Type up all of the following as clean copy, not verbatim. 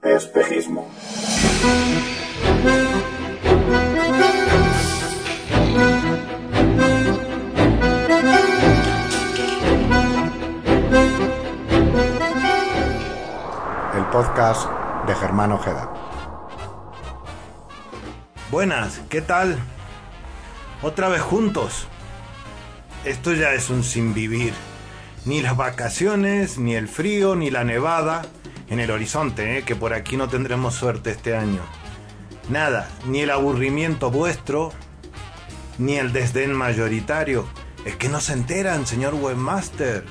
Espejismo. El podcast de Germán Ojeda. Buenas, ¿qué tal? Otra vez juntos. Esto ya es un sinvivir. Ni las vacaciones, ni el frío, ni la nevada en el horizonte, que por aquí no tendremos suerte este año. Nada, ni el aburrimiento vuestro, ni el desdén mayoritario. Es que no se enteran, señor webmaster.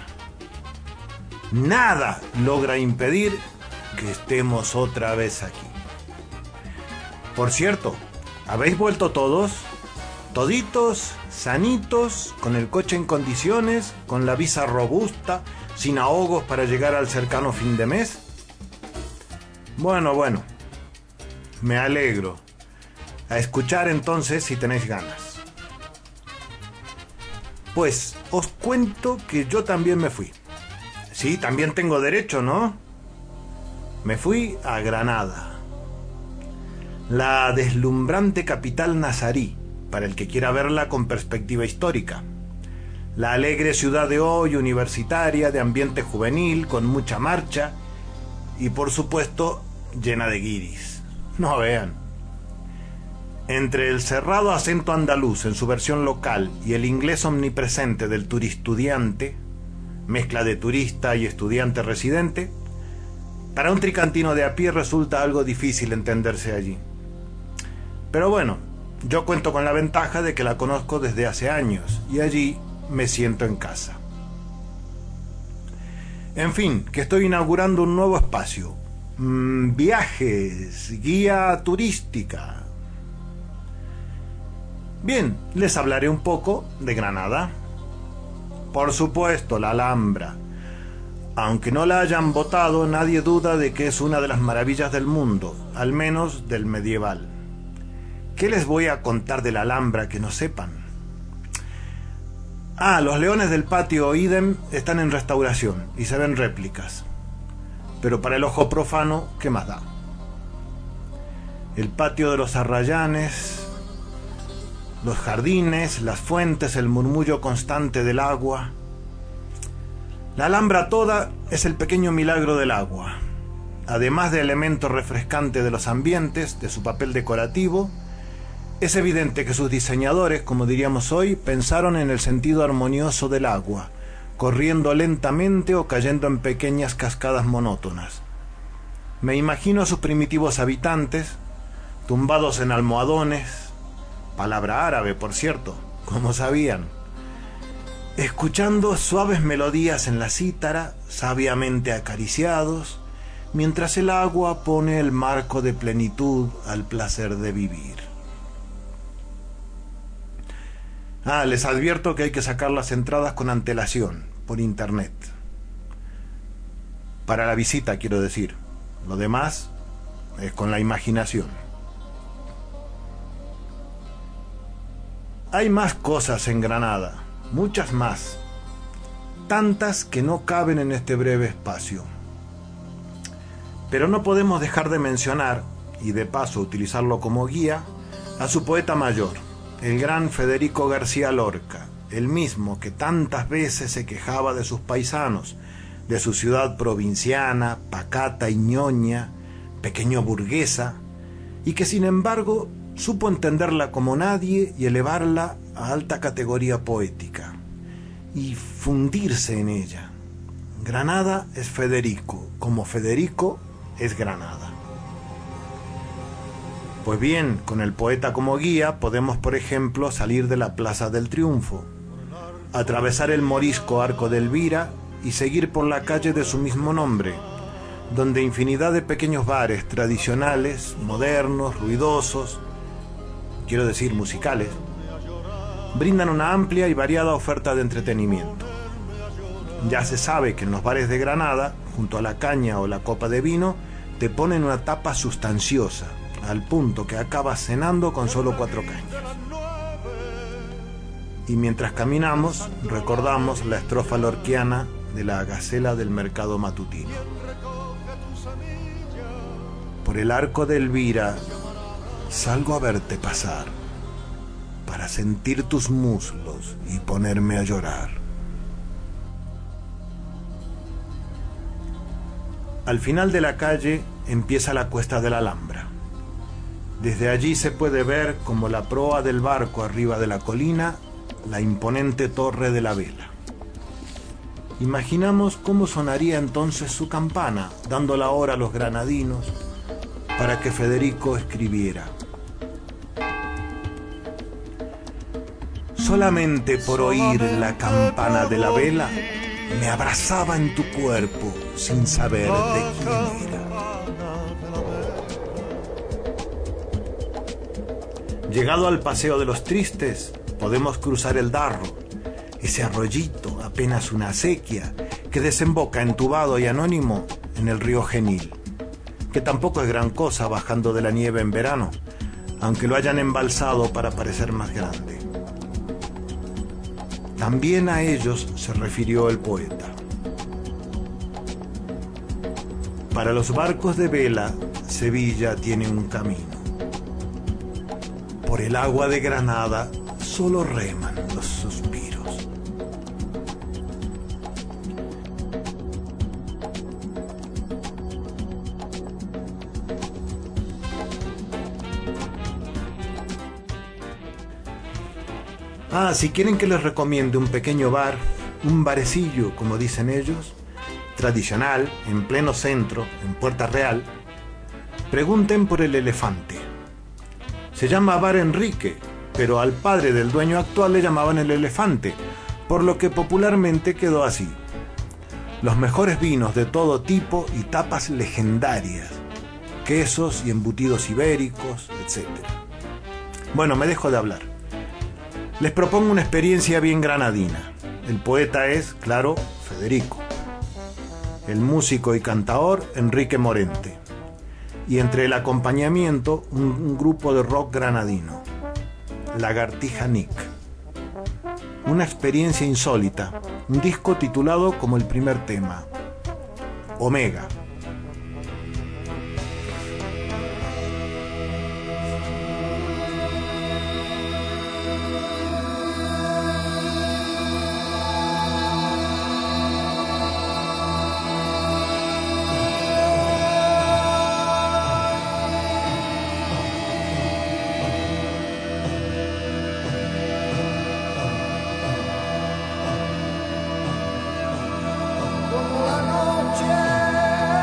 Nada logra impedir que estemos otra vez aquí. Por cierto, ¿habéis vuelto todos? ¿Toditos, sanitos, con el coche en condiciones, con la visa robusta, sin ahogos para llegar al cercano fin de mes? Bueno, me alegro. A escuchar entonces si tenéis ganas. Pues os cuento que yo también me fui. Sí, también tengo derecho, ¿no? Me fui a Granada, la deslumbrante capital nazarí, para el que quiera verla con perspectiva histórica. La alegre ciudad de hoy, universitaria, de ambiente juvenil, con mucha marcha y por supuesto llena de guiris. No vean. Entre el cerrado acento andaluz en su versión local y el inglés omnipresente del turistudiante, mezcla de turista y estudiante residente, para un tricantino de a pie resulta algo difícil entenderse allí. Pero bueno, yo cuento con la ventaja de que la conozco desde hace años y allí me siento en casa. En fin, que estoy inaugurando un nuevo espacio. Viajes, guía turística. Bien, les hablaré un poco de Granada. Por supuesto, la Alhambra. Aunque no la hayan votado, nadie duda de que es una de las maravillas del mundo, al menos del medieval. ¿Qué les voy a contar de la Alhambra que no sepan? Los leones del patio ídem están en restauración y se ven réplicas. Pero para el ojo profano, ¿qué más da? El patio de los arrayanes, los jardines, las fuentes, el murmullo constante del agua. La Alhambra toda es el pequeño milagro del agua. Además de elemento refrescante de los ambientes, de su papel decorativo, es evidente que sus diseñadores, como diríamos hoy, pensaron en el sentido armonioso del agua, corriendo lentamente o cayendo en pequeñas cascadas monótonas. Me imagino a sus primitivos habitantes, tumbados en almohadones, palabra árabe, por cierto, como sabían, escuchando suaves melodías en la cítara, sabiamente acariciados, mientras el agua pone el marco de plenitud al placer de vivir. Les advierto que hay que sacar las entradas con antelación, por internet. Para la visita, quiero decir. Lo demás es con la imaginación. Hay más cosas en Granada, muchas más. Tantas que no caben en este breve espacio. Pero no podemos dejar de mencionar, y de paso utilizarlo como guía, a su poeta mayor, el gran Federico García Lorca, el mismo que tantas veces se quejaba de sus paisanos, de su ciudad provinciana, pacata y ñoña, pequeño burguesa, y que sin embargo supo entenderla como nadie y elevarla a alta categoría poética, y fundirse en ella. Granada es Federico, como Federico es Granada. Pues bien, con el poeta como guía podemos, por ejemplo, salir de la Plaza del Triunfo, atravesar el morisco Arco de Elvira y seguir por la calle de su mismo nombre, donde infinidad de pequeños bares tradicionales, modernos, ruidosos, quiero decir musicales, brindan una amplia y variada oferta de entretenimiento. Ya se sabe que en los bares de Granada, junto a la caña o la copa de vino, te ponen una tapa sustanciosa, al punto que acabas cenando con solo 4 cañas. Y mientras caminamos, recordamos la estrofa lorquiana de la gacela del mercado matutino. por el arco de Elvira salgo a verte pasar, para sentir tus muslos y ponerme a llorar. Al final de la calle empieza la cuesta de la Alhambra. Desde allí se puede ver, como la proa del barco arriba de la colina, la imponente torre de la Vela. Imaginamos cómo sonaría entonces su campana, dando la hora a los granadinos para que Federico escribiera. Solamente por oír la campana de la Vela, me abrazaba en tu cuerpo sin saber de quién era. Llegado al Paseo de los Tristes, podemos cruzar el Darro, ese arroyito, apenas una acequia, que desemboca entubado y anónimo en el río Genil, que tampoco es gran cosa bajando de la nieve en verano, aunque lo hayan embalsado para parecer más grande. También a ellos se refirió el poeta. Para los barcos de vela, Sevilla tiene un camino. Por el agua de Granada solo reman los suspiros. Si quieren que les recomiende un pequeño bar, un barecillo, como dicen ellos, tradicional, en pleno centro, en Puerta Real, pregunten por el Elefante. Se llama Bar Enrique, pero al padre del dueño actual le llamaban el Elefante, por lo que popularmente quedó así. Los mejores vinos de todo tipo y tapas legendarias, quesos y embutidos ibéricos, etc. Bueno, me dejo de hablar. Les propongo una experiencia bien granadina. El poeta es, claro, Federico. El músico y cantaor, Enrique Morente. Y entre el acompañamiento, un grupo de rock granadino, Lagartija Nick. Una experiencia insólita, un disco titulado como el primer tema, Omega. Como la noche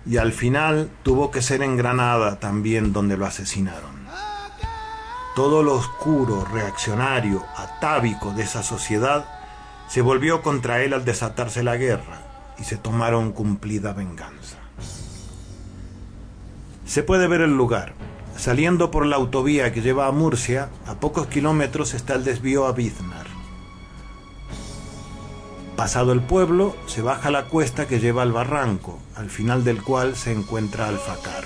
Y al final tuvo que ser en Granada también donde lo asesinaron. Todo lo oscuro, reaccionario, atávico de esa sociedad se volvió contra él al desatarse la guerra y se tomaron cumplida venganza. Se puede ver el lugar. Saliendo por la autovía que lleva a Murcia, a pocos kilómetros está el desvío a Biznar. Pasado el pueblo, se baja la cuesta que lleva al barranco, al final del cual se encuentra Alfacar.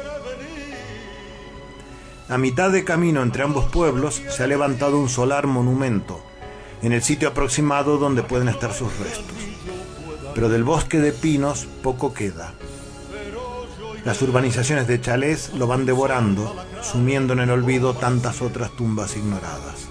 A mitad de camino entre ambos pueblos se ha levantado un solar monumento, en el sitio aproximado donde pueden estar sus restos. Pero del bosque de pinos poco queda. Las urbanizaciones de chalés lo van devorando, sumiendo en el olvido tantas otras tumbas ignoradas.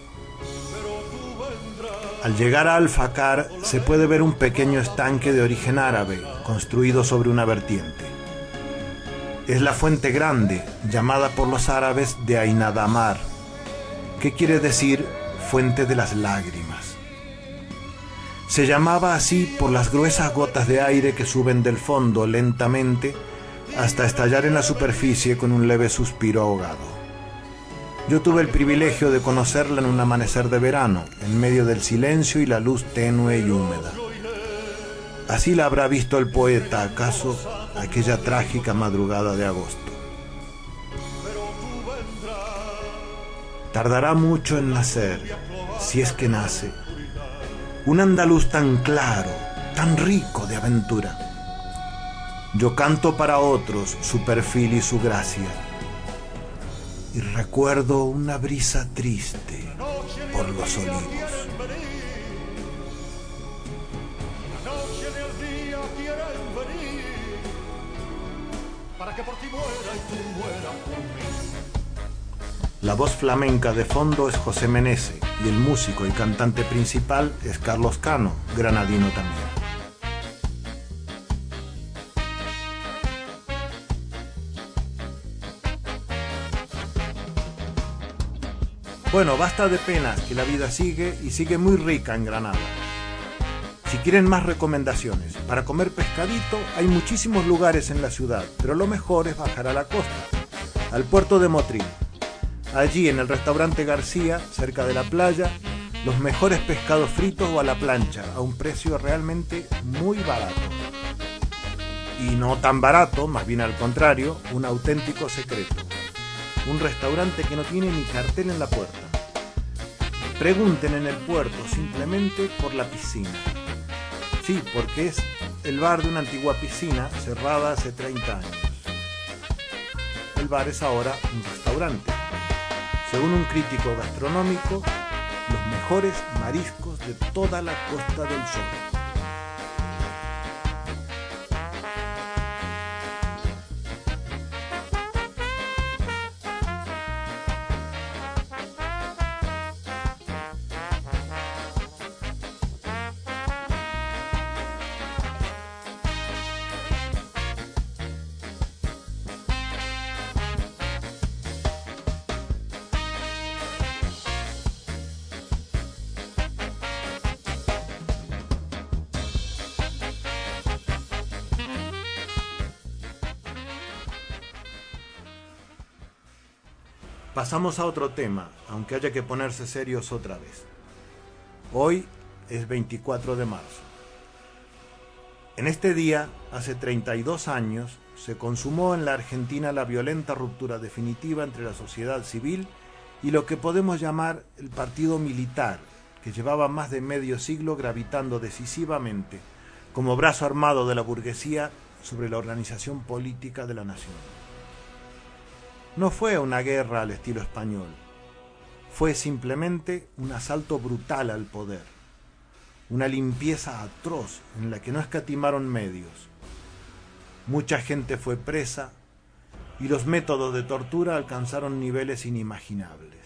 Al llegar a Alfacar se puede ver un pequeño estanque de origen árabe, construido sobre una vertiente. Es la fuente grande, llamada por los árabes de Ainadamar, que quiere decir fuente de las lágrimas. Se llamaba así por las gruesas gotas de aire que suben del fondo lentamente hasta estallar en la superficie con un leve suspiro ahogado. Yo tuve el privilegio de conocerla en un amanecer de verano, en medio del silencio y la luz tenue y húmeda. Así la habrá visto el poeta, acaso, aquella trágica madrugada de agosto. Tardará mucho en nacer, si es que nace, un andaluz tan claro, tan rico de aventura. Yo canto para otros su perfil y su gracia, y recuerdo una brisa triste por los olivos. La voz flamenca de fondo es José Menese y el músico y cantante principal es Carlos Cano, granadino también. Bueno, basta de penas, que la vida sigue y sigue muy rica en Granada. Si quieren más recomendaciones para comer pescadito, hay muchísimos lugares en la ciudad, pero lo mejor es bajar a la costa, al puerto de Motril. Allí, en el restaurante García, cerca de la playa, los mejores pescados fritos o a la plancha, a un precio realmente muy barato. Y no tan barato, más bien al contrario, un auténtico secreto. Un restaurante que no tiene ni cartel en la puerta. Pregunten en el puerto simplemente por la piscina. Sí, porque es el bar de una antigua piscina cerrada hace 30 años. El bar es ahora un restaurante. Según un crítico gastronómico, los mejores mariscos de toda la Costa del Sol. Pasamos a otro tema, aunque haya que ponerse serios otra vez. Hoy es 24 de marzo. En este día, hace 32 años, se consumó en la Argentina la violenta ruptura definitiva entre la sociedad civil y lo que podemos llamar el partido militar, que llevaba más de medio siglo gravitando decisivamente como brazo armado de la burguesía sobre la organización política de la nación. No fue una guerra al estilo español, fue simplemente un asalto brutal al poder, una limpieza atroz en la que no escatimaron medios. Mucha gente fue presa y los métodos de tortura alcanzaron niveles inimaginables.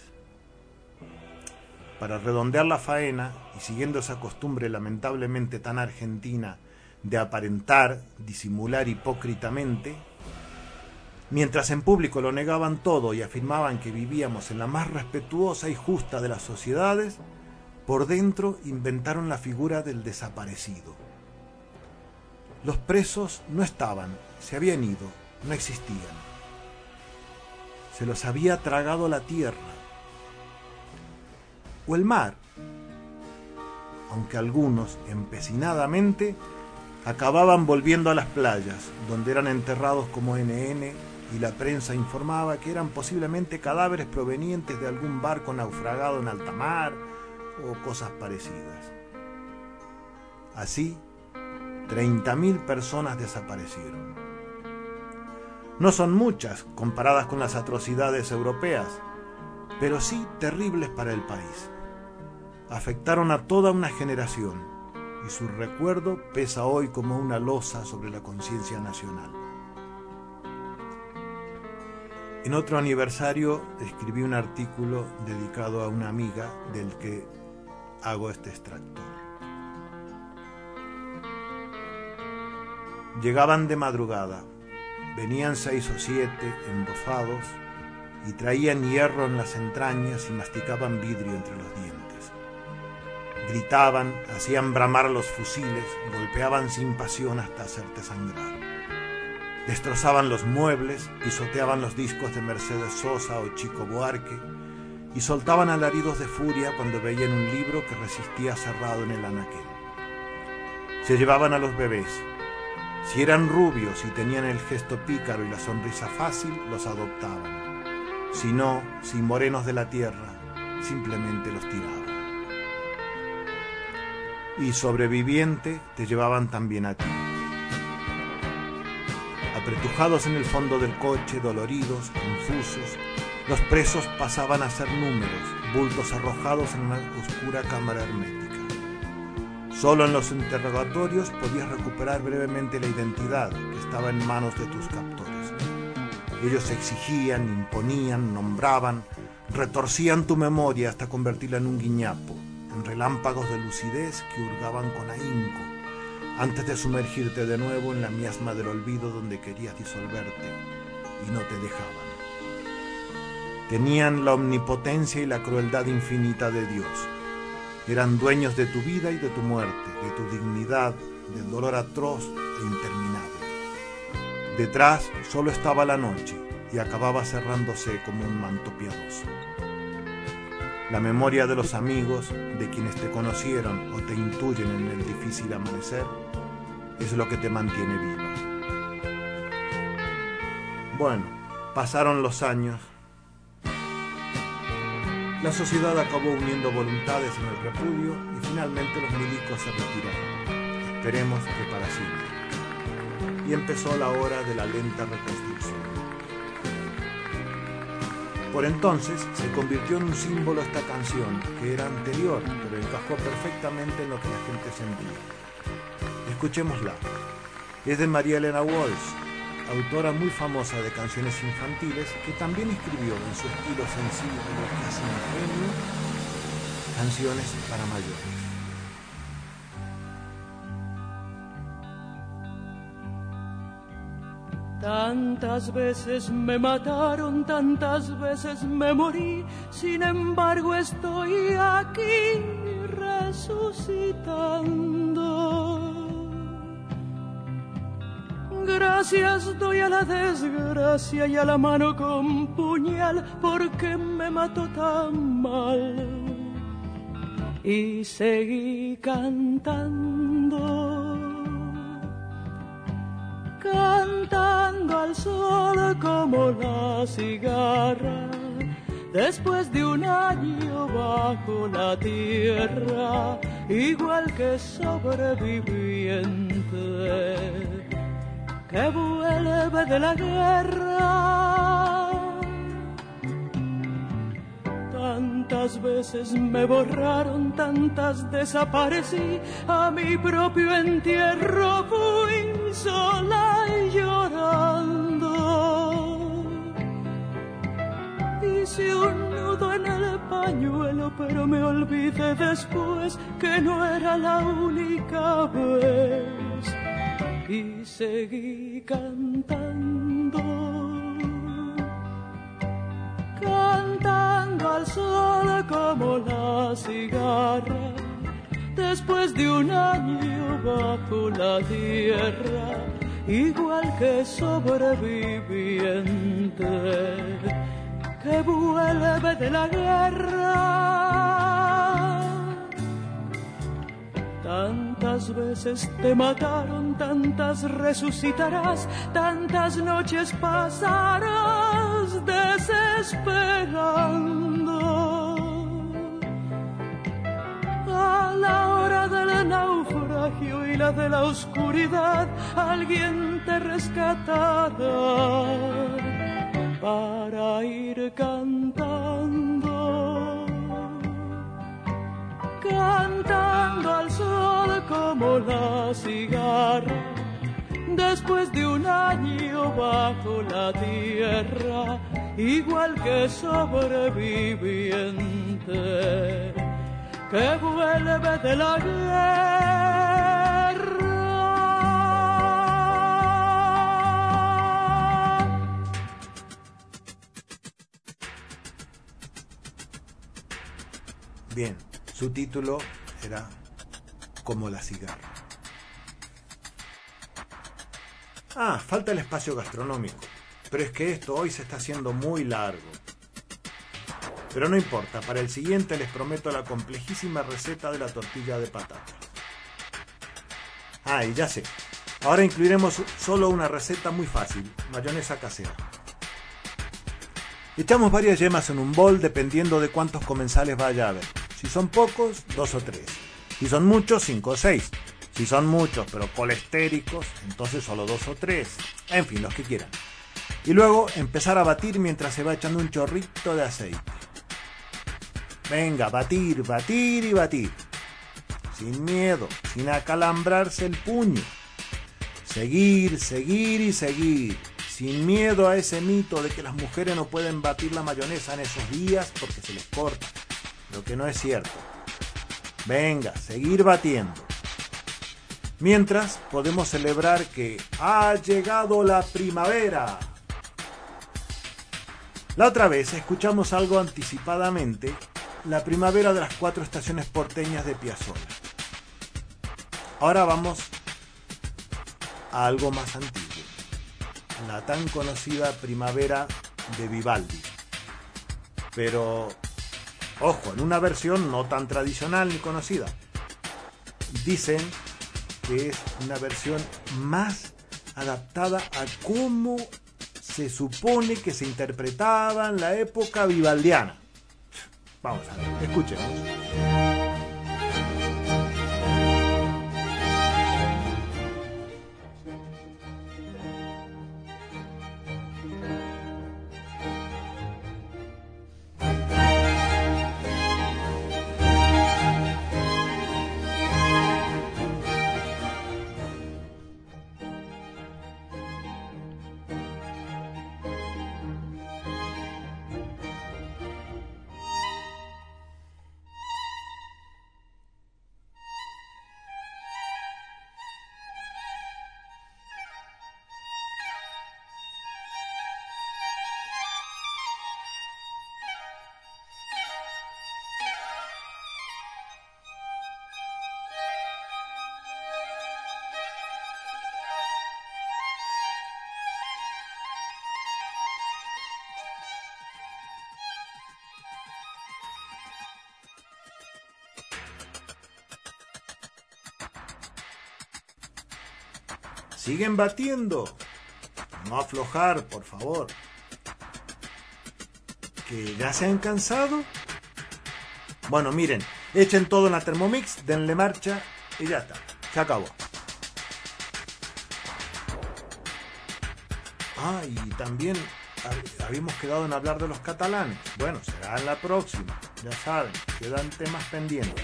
Para redondear la faena, y siguiendo esa costumbre lamentablemente tan argentina de aparentar, disimular hipócritamente, mientras en público lo negaban todo y afirmaban que vivíamos en la más respetuosa y justa de las sociedades, por dentro inventaron la figura del desaparecido. Los presos no estaban, se habían ido, no existían. Se los había tragado la tierra o el mar, aunque algunos, empecinadamente, acababan volviendo a las playas, donde eran enterrados como NN, y la prensa informaba que eran posiblemente cadáveres provenientes de algún barco naufragado en alta mar o cosas parecidas. Así, 30.000 personas desaparecieron. No son muchas comparadas con las atrocidades europeas, pero sí terribles para el país. Afectaron a toda una generación y su recuerdo pesa hoy como una losa sobre la conciencia nacional. En otro aniversario escribí un artículo dedicado a una amiga del que hago este extracto. Llegaban de madrugada, venían 6 o 7 embozados y traían hierro en las entrañas y masticaban vidrio entre los dientes. Gritaban, hacían bramar los fusiles, golpeaban sin pasión hasta hacerte sangrar. Destrozaban los muebles, pisoteaban los discos de Mercedes Sosa o Chico Buarque y soltaban alaridos de furia cuando veían un libro que resistía cerrado en el anaquel. Se llevaban a los bebés. Si eran rubios y tenían el gesto pícaro y la sonrisa fácil, los adoptaban. Si no, si morenos de la tierra, simplemente los tiraban. Y sobreviviente te llevaban también a ti. Apretujados en el fondo del coche, doloridos, confusos, los presos pasaban a ser números, bultos arrojados en una oscura cámara hermética. Solo en los interrogatorios podías recuperar brevemente la identidad que estaba en manos de tus captores. Ellos exigían, imponían, nombraban, retorcían tu memoria hasta convertirla en un guiñapo, en relámpagos de lucidez que hurgaban con ahínco, antes de sumergirte de nuevo en la miasma del olvido donde querías disolverte y no te dejaban. Tenían la omnipotencia y la crueldad infinita de Dios. Eran dueños de tu vida y de tu muerte, de tu dignidad, del dolor atroz e interminable. Detrás solo estaba la noche y acababa cerrándose como un manto piadoso. La memoria de los amigos, de quienes te conocieron o te intuyen en el difícil amanecer, es lo que te mantiene viva. Bueno, pasaron los años. La sociedad acabó uniendo voluntades en el repudio y finalmente los milicos se retiraron. Esperemos que para siempre. Y empezó la hora de la lenta reconstrucción. Por entonces se convirtió en un símbolo esta canción, que era anterior, pero encajó perfectamente en lo que la gente sentía. Escuchémosla. Es de María Elena Walsh, autora muy famosa de canciones infantiles, que también escribió en su estilo sencillo y casi ingenuo canciones para mayores. Tantas veces me mataron, tantas veces me morí, sin embargo estoy aquí resucitando. Gracias doy a la desgracia y a la mano con puñal, porque me mató tan mal. Y seguí cantando, cantando al sol como la cigarra, después de un año bajo la tierra, igual que sobreviviente que vuelve de la guerra. Tantas veces me borraron, tantas desaparecí, a mi propio entierro fui sola y llorando. Hice un nudo en el pañuelo, pero me olvidé después que no era la única vez. Y seguí cantando, cantando al sol como la cigarra, después de un año bajo la tierra, igual que sobreviviente que vuelve de la guerra. Tantas veces te mataron, tantas resucitarás, tantas noches pasarás desesperando. A la hora del naufragio y la de la oscuridad, alguien te rescatará para ir cantando, cantando al sol como la cigarra, después de un año bajo la tierra, igual que sobreviviente que vuelve de la guerra. Bien, su título era Como la cigarra. Ah, falta el espacio gastronómico, pero es que esto hoy se está haciendo muy largo. Pero no importa, para el siguiente les prometo la complejísima receta de la tortilla de patata. Ah, y ya sé, ahora incluiremos solo una receta muy fácil, mayonesa casera. Echamos varias yemas en un bol dependiendo de cuántos comensales vaya a haber. Si son pocos, 2 o 3. Si son muchos, 5 o 6. Si son muchos pero colestéricos, entonces solo 2 o 3. En fin, los que quieran. Y luego empezar a batir mientras se va echando un chorrito de aceite. Venga, batir, batir y batir. Sin miedo, sin acalambrarse el puño. Seguir, seguir y seguir. Sin miedo a ese mito de que las mujeres no pueden batir la mayonesa en esos días porque se les corta. Lo que no es cierto. Venga, seguir batiendo. Mientras podemos celebrar que ha llegado la primavera. La otra vez escuchamos algo anticipadamente, la primavera de las 4 estaciones porteñas de Piazzolla. Ahora vamos a algo más antiguo, la tan conocida primavera de Vivaldi. Pero, ojo, en una versión no tan tradicional ni conocida. Dicen que es una versión más adaptada a cómo se supone que se interpretaba en la época vivaldiana. Vamos a ver, escuchemos. Siguen batiendo. No aflojar, por favor. ¿Que ya se han cansado? Bueno, miren, echen todo en la Thermomix, denle marcha y ya está. Se acabó. Ah, y también habíamos quedado en hablar de los catalanes. Bueno, será en la próxima. Ya saben, quedan temas pendientes.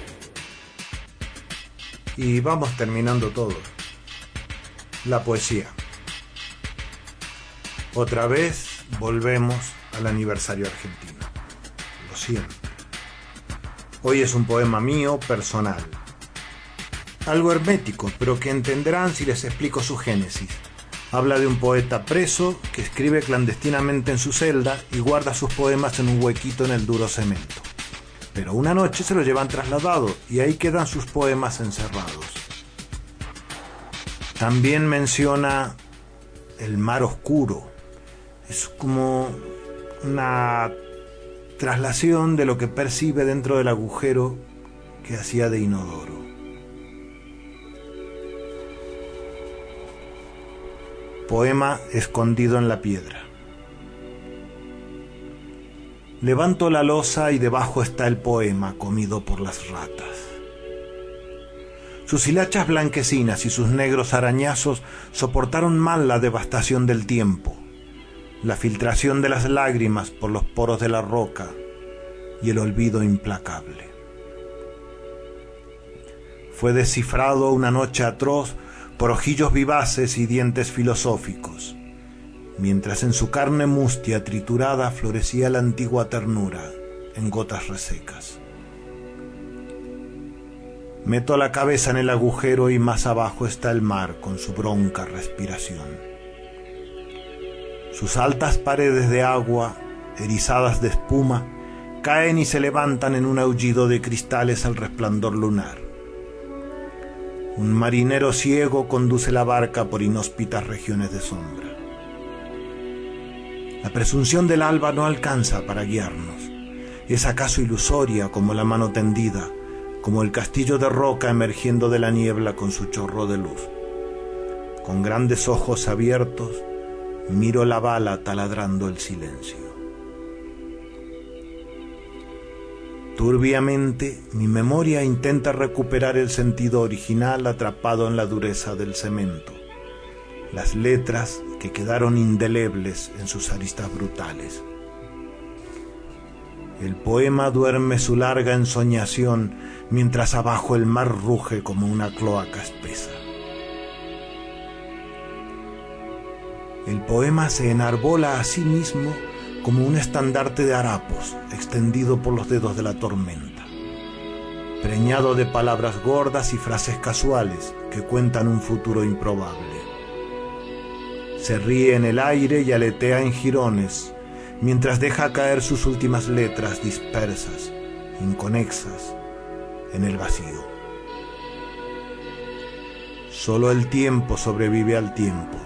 Y vamos terminando todo. La poesía. Otra vez volvemos al aniversario argentino. Lo siento. Hoy es un poema mío, personal. Algo hermético, pero que entenderán si les explico su génesis. Habla de un poeta preso que escribe clandestinamente en su celda y guarda sus poemas en un huequito en el duro cemento. Pero una noche se lo llevan trasladado y ahí quedan sus poemas encerrados. También menciona el mar oscuro. Es como una traslación de lo que percibe dentro del agujero que hacía de inodoro. Poema escondido en la piedra. Levanto la losa y debajo está el poema comido por las ratas. Sus hilachas blanquecinas y sus negros arañazos soportaron mal la devastación del tiempo, la filtración de las lágrimas por los poros de la roca y el olvido implacable. Fue descifrado una noche atroz por ojillos vivaces y dientes filosóficos, mientras en su carne mustia triturada florecía la antigua ternura en gotas resecas. Meto la cabeza en el agujero y más abajo está el mar con su bronca respiración. Sus altas paredes de agua, erizadas de espuma, caen y se levantan en un aullido de cristales al resplandor lunar. Un marinero ciego conduce la barca por inhóspitas regiones de sombra. La presunción del alba no alcanza para guiarnos. Es acaso ilusoria como la mano tendida, como el castillo de roca emergiendo de la niebla con su chorro de luz. Con grandes ojos abiertos, miro la bala taladrando el silencio. Turbiamente, mi memoria intenta recuperar el sentido original atrapado en la dureza del cemento, las letras que quedaron indelebles en sus aristas brutales. El poema duerme su larga ensoñación mientras abajo el mar ruge como una cloaca espesa. El poema se enarbola a sí mismo como un estandarte de harapos extendido por los dedos de la tormenta, preñado de palabras gordas y frases casuales que cuentan un futuro improbable. Se ríe en el aire y aletea en jirones, mientras deja caer sus últimas letras dispersas, inconexas, en el vacío. Solo el tiempo sobrevive al tiempo.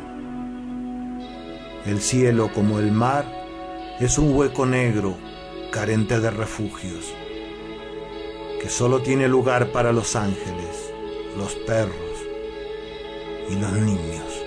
El cielo, como el mar, es un hueco negro, carente de refugios, que solo tiene lugar para los ángeles, los perros y los niños.